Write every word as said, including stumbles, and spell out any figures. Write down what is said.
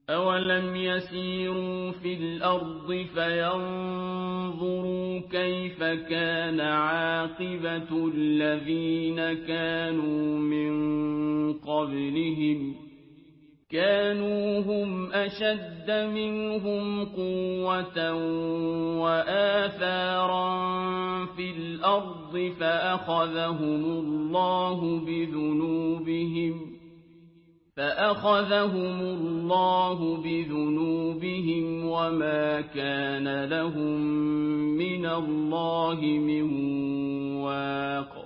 أَوَلَمْ يَسِيرُوا فِي الْأَرْضِ فَيَنظُرُوا كَيْفَ كَانَ عَاقِبَةُ الَّذِينَ كَانُوا مِن قَبْلِهِمْ ۚ كَانُوا هُمْ أَشَدَّ مِنْهُمْ قُوَّةً وَآثَارًا فِي الْأَرْضِ فَأَخَذَهُمُ اللَّهُ بِذُنُوبِهِمْ فَأَخَذَهُمُ اللَّهُ بِذُنُوبِهِمْ وَمَا كَانَ لَهُم مِّنَ اللَّهِ مِن وَاقٍ